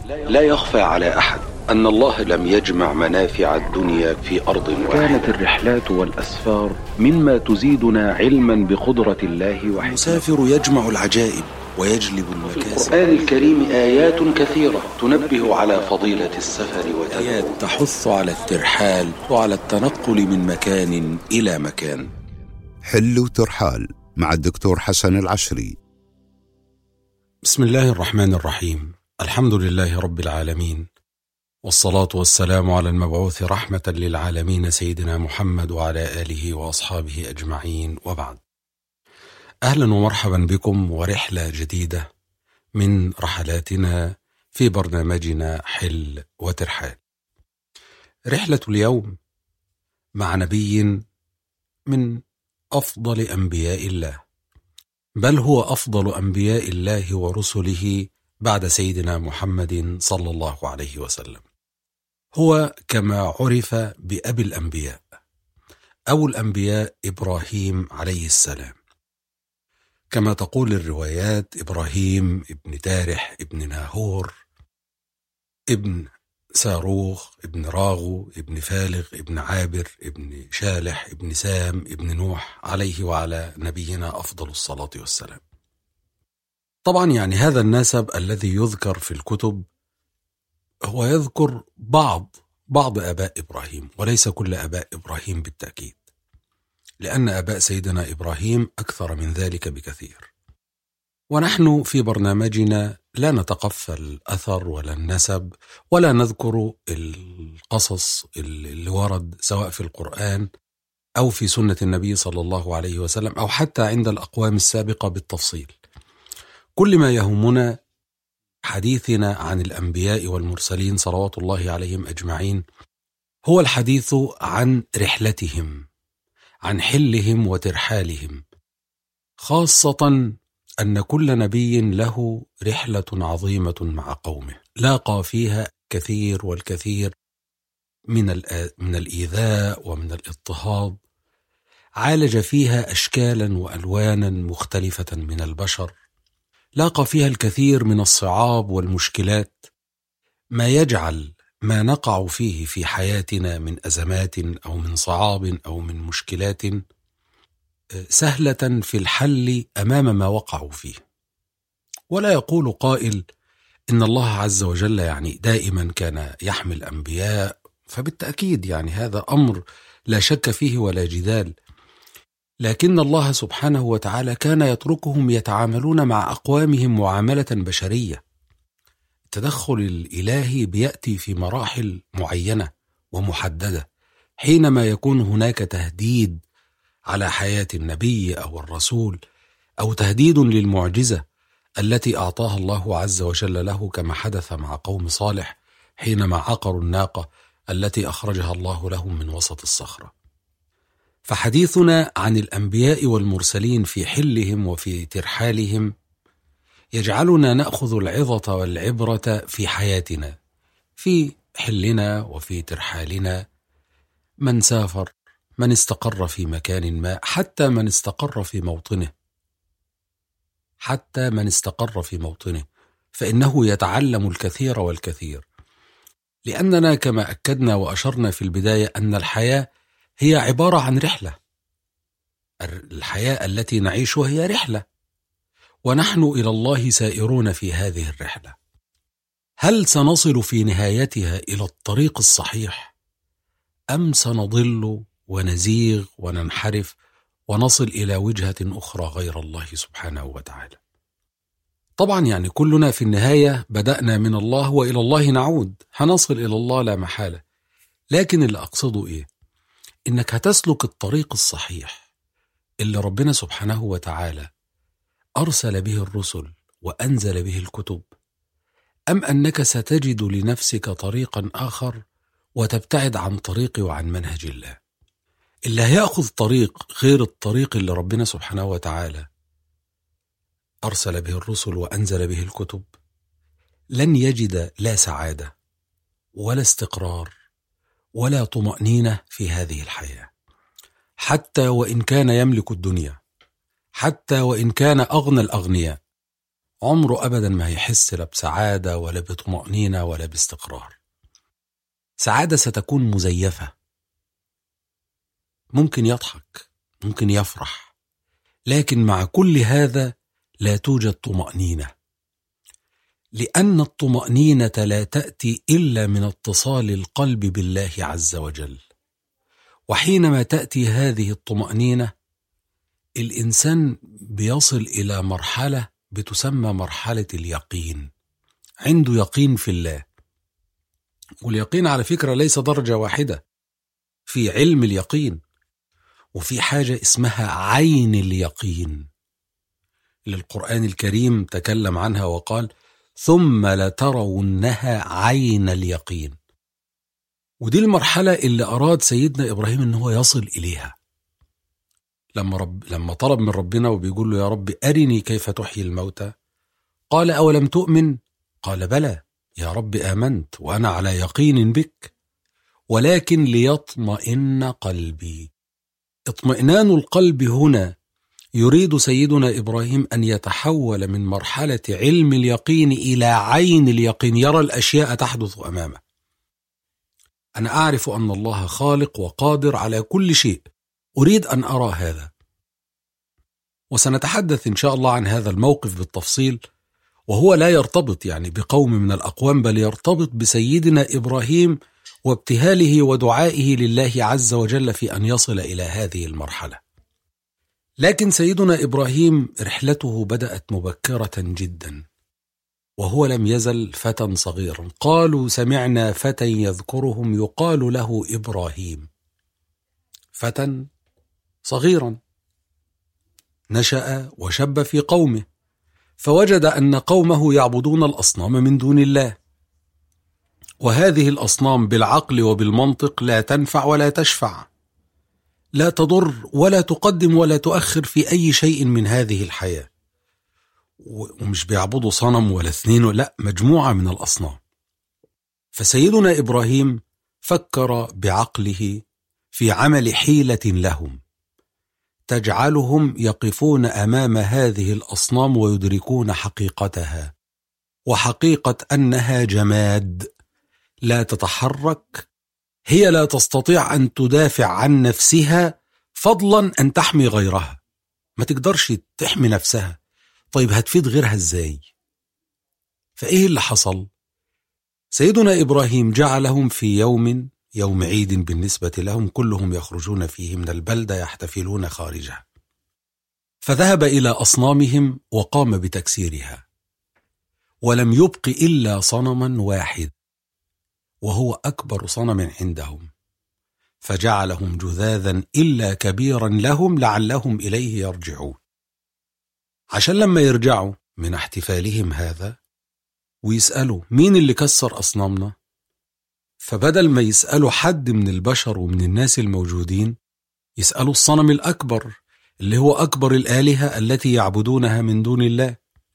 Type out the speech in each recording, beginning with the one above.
لا يخفى على أحد أن الله لم يجمع منافع الدنيا في أرض واحدة. كانت الرحلات والأسفار مما تزيدنا علما بقدرة الله وحكمته. المسافر يجمع العجائب ويجلب المكاسب. في القرآن الكريم آيات كثيرة تنبه على فضيلة السفر آيات تحث على الترحال وعلى التنقل من مكان إلى مكان. حل وترحال مع الدكتور حسن العشري. بسم الله الرحمن الرحيم. الحمد لله رب العالمين، والصلاة والسلام على المبعوث رحمة للعالمين سيدنا محمد وعلى آله وأصحابه أجمعين، وبعد. أهلا ومرحبا بكم ورحلة جديدة من رحلاتنا في برنامجنا حل وترحال. رحلة اليوم مع نبي من أفضل أنبياء الله، بل هو أفضل أنبياء الله ورسله بعد سيدنا محمد صلى الله عليه وسلم. هو كما عرف بأبي الأنبياء، أبو الأنبياء إبراهيم عليه السلام، كما تقول الروايات: إبراهيم ابن تارح ابن ناهور ابن ساروخ ابن راغو ابن فالغ ابن عابر ابن شالح ابن سام ابن نوح، عليه وعلى نبينا أفضل الصلاة والسلام. طبعا يعني هذا النسب الذي يذكر في الكتب هو يذكر بعض آباء إبراهيم، وليس كل آباء إبراهيم بالتأكيد، لأن آباء سيدنا إبراهيم أكثر من ذلك بكثير. ونحن في برنامجنا لا نتقفل الأثر ولا النسب، ولا نذكر القصص اللي ورد سواء في القرآن أو في سنة النبي صلى الله عليه وسلم، أو حتى عند الأقوام السابقة بالتفصيل. كل ما يهمنا حديثنا عن الأنبياء والمرسلين صلوات الله عليهم أجمعين هو الحديث عن رحلتهم، عن حلهم وترحالهم، خاصة أن كل نبي له رحلة عظيمة مع قومه، لاقى فيها كثير والكثير من الإيذاء ومن الاضطهاد، عالج فيها أشكالا وألوانا مختلفة من البشر، لاقى فيها الكثير من الصعاب والمشكلات، ما يجعل ما نقع فيه في حياتنا من أزمات أو من صعاب أو من مشكلات سهلة في الحل أمام ما وقعوا فيه. ولا يقول قائل إن الله عز وجل يعني دائما كان يحمل أنبياء، فبالتأكيد يعني هذا أمر لا شك فيه ولا جدال، لكن الله سبحانه وتعالى كان يتركهم يتعاملون مع أقوامهم معاملة بشرية. التدخل الإلهي بيأتي في مراحل معينة ومحددة، حينما يكون هناك تهديد على حياة النبي أو الرسول، أو تهديد للمعجزة التي أعطاها الله عز وجل له، كما حدث مع قوم صالح حينما عقروا الناقة التي أخرجها الله لهم من وسط الصخرة. فحديثنا عن الأنبياء والمرسلين في حلهم وفي ترحالهم يجعلنا نأخذ العظة والعبرة في حياتنا، في حلنا وفي ترحالنا. من سافر، من استقر في مكان ما، حتى من استقر في موطنه، فإنه يتعلم الكثير والكثير، لأننا كما أكدنا وأشرنا في البداية أن الحياة هي عبارة عن رحلة. الحياة التي نعيشها هي رحلة، ونحن إلى الله سائرون في هذه الرحلة. هل سنصل في نهايتها إلى الطريق الصحيح، أم سنضل ونزيغ وننحرف ونصل إلى وجهة أخرى غير الله سبحانه وتعالى؟ طبعا يعني كلنا في النهاية بدأنا من الله وإلى الله نعود، هنصل إلى الله لا محالة. لكن اللي أقصده إيه؟ إنك هتسلك الطريق الصحيح اللي ربنا سبحانه وتعالى أرسل به الرسل وأنزل به الكتب، أم أنك ستجد لنفسك طريقا آخر وتبتعد عن طريقي وعن منهج الله؟ اللي هيأخذ طريق غير الطريق اللي ربنا سبحانه وتعالى أرسل به الرسل وأنزل به الكتب لن يجد لا سعادة ولا استقرار ولا طمأنينة في هذه الحياة، حتى وإن كان يملك الدنيا، حتى وإن كان أغنى الأغنياء، عمره أبدا ما يحس لا بسعادة ولا بطمأنينة ولا باستقرار. سعادة ستكون مزيفة، ممكن يضحك، ممكن يفرح، لكن مع كل هذا لا توجد طمأنينة، لأن الطمأنينة لا تأتي إلا من اتصال القلب بالله عز وجل. وحينما تأتي هذه الطمأنينة الإنسان بيصل إلى مرحلة بتسمى مرحلة اليقين، عنده يقين في الله. واليقين على فكرة ليس درجة واحدة، في علم اليقين وفي حاجة اسمها عين اليقين اللي القرآن الكريم تكلم عنها وقال ثم لترونها عين اليقين. ودي المرحلة اللي أراد سيدنا إبراهيم أنه يصل إليها لما طلب من ربنا وبيقول له يا رب أرني كيف تحيي الموتى، قال أولم تؤمن؟ قال بلى يا رب آمنت وأنا على يقين بك ولكن ليطمئن قلبي. اطمئنان القلب هنا يريد سيدنا إبراهيم أن يتحول من مرحلة علم اليقين إلى عين اليقين، يرى الأشياء تحدث أمامه. أنا أعرف أن الله خالق وقادر على كل شيء، أريد أن أرى هذا. وسنتحدث إن شاء الله عن هذا الموقف بالتفصيل، وهو لا يرتبط يعني بقوم من الأقوام، بل يرتبط بسيدنا إبراهيم وابتهاله ودعائه لله عز وجل في أن يصل إلى هذه المرحلة. لكن سيدنا إبراهيم رحلته بدأت مبكرة جدا، وهو لم يزل فتى صغيرا. قالوا سمعنا فتى يذكرهم يقال له إبراهيم، فتى صغيرا نشأ وشب في قومه، فوجد أن قومه يعبدون الأصنام من دون الله، وهذه الأصنام بالعقل وبالمنطق لا تنفع ولا تشفع، لا تضر ولا تقدم ولا تؤخر في أي شيء من هذه الحياة. ومش بيعبدوا صنم ولا اثنين، لا، مجموعة من الأصنام. فسيدنا إبراهيم فكر بعقله في عمل حيلة لهم تجعلهم يقفون أمام هذه الأصنام ويدركون حقيقتها، وحقيقة أنها جماد لا تتحرك، هي لا تستطيع أن تدافع عن نفسها فضلا أن تحمي غيرها، ما تقدرش تحمي نفسها، طيب هتفيد غيرها ازاي؟ فإيه اللي حصل؟ سيدنا إبراهيم جعلهم في يوم عيد بالنسبة لهم، كلهم يخرجون فيه من البلدة يحتفلون خارجها، فذهب إلى أصنامهم وقام بتكسيرها، ولم يبق إلا صنما واحد وهو أكبر صنم عندهم، فجعلهم جذاذا إلا كبيرا لهم لعلهم إليه يرجعون، عشان لما يرجعوا من احتفالهم هذا ويسألوا مين اللي كسر أصنامنا، فبدل ما يسألوا حد من البشر ومن الناس الموجودين يسألوا الصنم الأكبر اللي هو أكبر الآلهة التي يعبدونها من دون الله.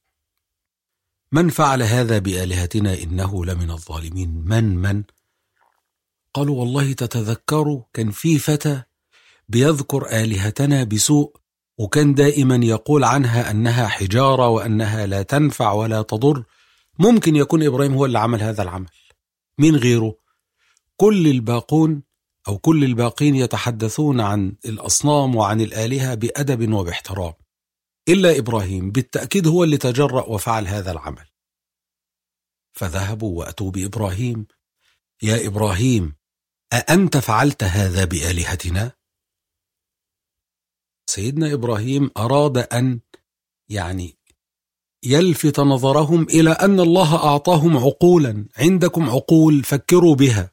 من فعل هذا بآلهتنا إنه لمن الظالمين. من؟ قالوا والله تتذكروا كان في فتى بيذكر آلهتنا بسوء، وكان دائما يقول عنها أنها حجارة وأنها لا تنفع ولا تضر. ممكن يكون إبراهيم هو اللي عمل هذا العمل، مين غيره؟ كل الباقين يتحدثون عن الأصنام وعن الآلهة بأدب وباحترام، إلا إبراهيم بالتأكيد هو اللي تجرأ وفعل هذا العمل. فذهبوا وأتوا بإبراهيم، يا إبراهيم أأنت فعلت هذا بآلهتنا؟ سيدنا إبراهيم أراد أن يلفت نظرهم إلى أن الله أعطاهم عقولا، عندكم عقول فكروا بها.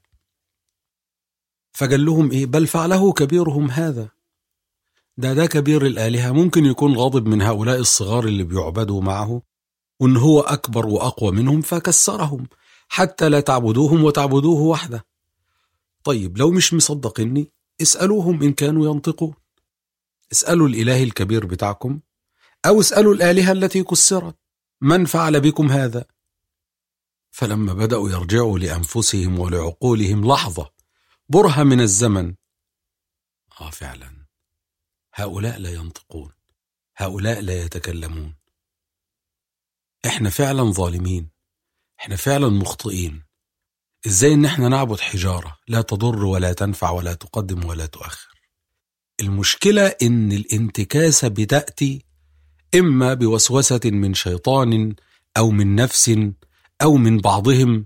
فقال لهم إيه؟ بل فعله كبيرهم هذا، ده كبير الآلهة، ممكن يكون غاضب من هؤلاء الصغار اللي بيعبدوا معه وإن هو أكبر وأقوى منهم فكسرهم حتى لا تعبدوهم وتعبدوه وحده. طيب لو مش مصدقني اسألوهم إن كانوا ينطقون، اسألوا الإله الكبير بتاعكم أو اسألوا الآلهة التي كسرت من فعل بكم هذا. فلما بدأوا يرجعوا لأنفسهم ولعقولهم لحظة برهة من الزمن، فعلا هؤلاء لا ينطقون، هؤلاء لا يتكلمون. احنا فعلا ظالمين، احنا فعلا مخطئين. ازاي ان احنا نعبد حجارة لا تضر ولا تنفع ولا تقدم ولا تؤخر؟ المشكلة ان الانتكاسة بتأتي اما بوسوسة من شيطان او من نفس او من بعضهم،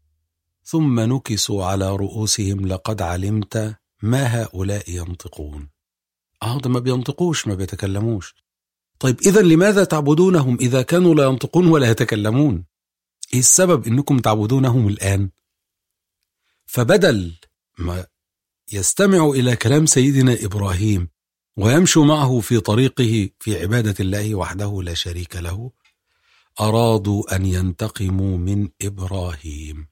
ثم نكسوا على رؤوسهم لقد علمت ما هؤلاء ينطقون. ده ما بينطقوش، ما بيتكلموش. طيب إذن لماذا تعبدونهم إذا كانوا لا ينطقون ولا يتكلمون؟ إيه السبب إنكم تعبدونهم الآن؟ فبدل ما يستمعوا إلى كلام سيدنا إبراهيم ويمشوا معه في طريقه في عبادة الله وحده لا شريك له، أرادوا أن ينتقموا من إبراهيم.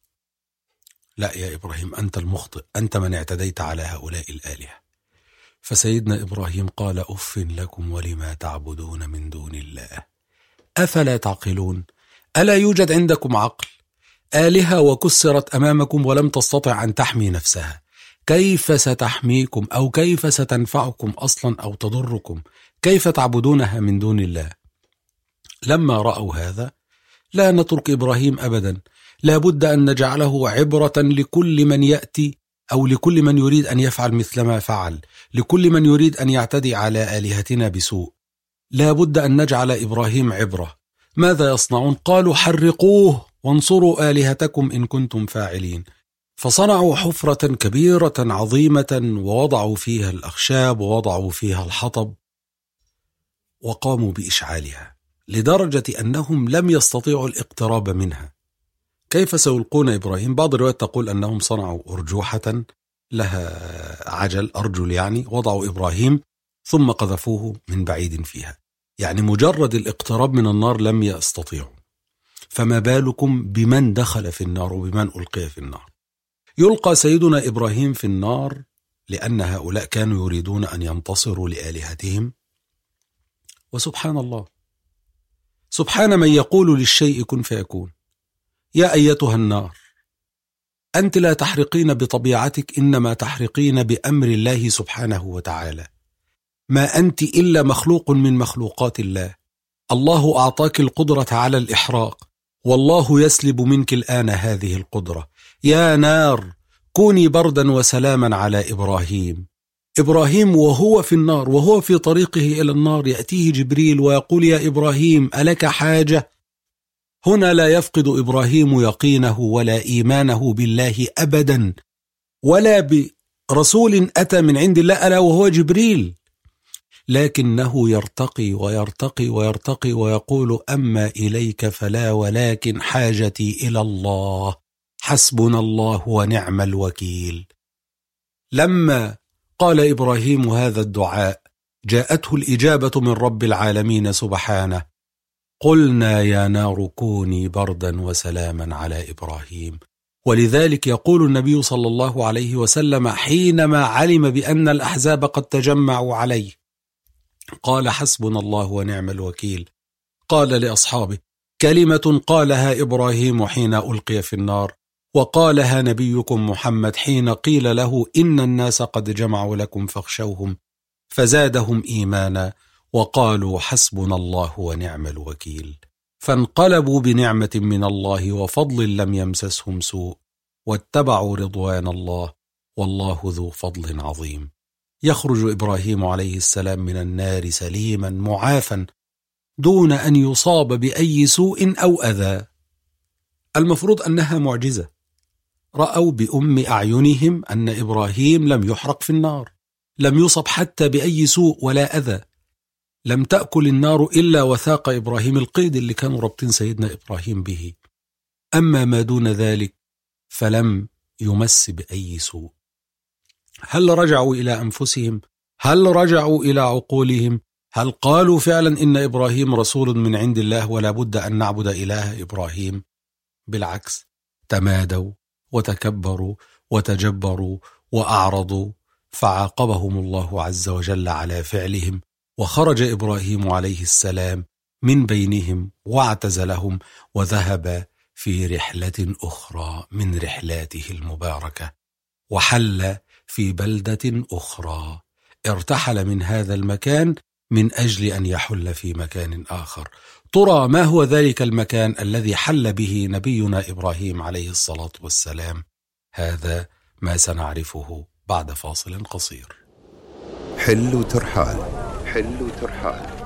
لا يا إبراهيم، أنت المخطئ، أنت من اعتديت على هؤلاء الآلهة. فسيدنا إبراهيم قال: أف لكم ولما تعبدون من دون الله أفلا تعقلون؟ ألا يوجد عندكم عقل؟ آلهة وكسرت أمامكم ولم تستطع أن تحمي نفسها، كيف ستحميكم أو كيف ستنفعكم أصلا أو تضركم؟ كيف تعبدونها من دون الله؟ لما رأوا هذا لا نترك إبراهيم أبدا، لا بد أن نجعله عبرة لكل من يأتي أو لكل من يريد أن يفعل مثل ما فعل، لكل من يريد أن يعتدي على آلهتنا بسوء. لا بد أن نجعل إبراهيم عبرة. ماذا يصنعون؟ قالوا: حرقوه وانصروا آلهتكم إن كنتم فاعلين. فصنعوا حفرة كبيرة عظيمة ووضعوا فيها الأخشاب ووضعوا فيها الحطب وقاموا بإشعالها، لدرجة أنهم لم يستطيعوا الاقتراب منها. كيف سيلقون إبراهيم؟ بعض الروايات تقول أنهم صنعوا أرجوحة لها عجل، أرجل يعني، وضعوا إبراهيم ثم قذفوه من بعيد فيها، يعني مجرد الاقتراب من النار لم يستطيعوا. فما بالكم بمن دخل في النار وبمن ألقي في النار؟ يلقى سيدنا إبراهيم في النار لأن هؤلاء كانوا يريدون أن ينتصروا لآلهتهم. وسبحان الله، سبحان من يقول للشيء كن فيكون. يا أيتها النار، أنت لا تحرقين بطبيعتك، إنما تحرقين بأمر الله سبحانه وتعالى. ما أنت إلا مخلوق من مخلوقات الله. الله أعطاك القدرة على الإحراق، والله يسلب منك الآن هذه القدرة. يا نار كوني بردا وسلاما على إبراهيم. إبراهيم وهو في النار، وهو في طريقه إلى النار، يأتيه جبريل ويقول: يا إبراهيم ألك حاجة؟ هنا لا يفقد إبراهيم يقينه ولا إيمانه بالله أبدا، ولا برسول أتى من عند الله ألا وهو جبريل، لكنه يرتقي ويرتقي ويرتقي ويقول: أما إليك فلا، ولكن حاجتي إلى الله، حسبنا الله ونعم الوكيل. لما قال إبراهيم هذا الدعاء جاءته الإجابة من رب العالمين سبحانه: قلنا يا نار كوني بردا وسلاما على إبراهيم. ولذلك يقول النبي صلى الله عليه وسلم حينما علم بأن الأحزاب قد تجمعوا عليه، قال: حسبنا الله ونعم الوكيل. قال لأصحابه: كلمة قالها إبراهيم حين ألقي في النار، وقالها نبيكم محمد حين قيل له: إن الناس قد جمعوا لكم فاخشوهم، فزادهم إيمانا وقالوا: حسبنا الله ونعم الوكيل. فانقلبوا بنعمة من الله وفضل لم يمسسهم سوء، واتبعوا رضوان الله، والله ذو فضل عظيم. يخرج إبراهيم عليه السلام من النار سليما معافا دون أن يصاب بأي سوء أو أذى. المفروض أنها معجزة. رأوا بأم أعينهم أن إبراهيم لم يحرق في النار، لم يصب حتى بأي سوء ولا أذى، لم تأكل النار إلا وثاق إبراهيم، القيد اللي كانوا ربطين سيدنا إبراهيم به. أما ما دون ذلك فلم يمس بأي سوء. هل رجعوا إلى أنفسهم؟ هل رجعوا إلى عقولهم؟ هل قالوا فعلا إن إبراهيم رسول من عند الله ولا بد أن نعبد إله إبراهيم؟ بالعكس، تمادوا وتكبروا وتجبروا وأعرضوا، فعاقبهم الله عز وجل على فعلهم، وخرج إبراهيم عليه السلام من بينهم واعتزلهم وذهب في رحلة أخرى من رحلاته المباركة، وحل في بلدة أخرى. ارتحل من هذا المكان من أجل أن يحل في مكان آخر. ترى ما هو ذلك المكان الذي حل به نبينا إبراهيم عليه الصلاة والسلام؟ هذا ما سنعرفه بعد فاصل قصير. حل وترحال. حل وترحال.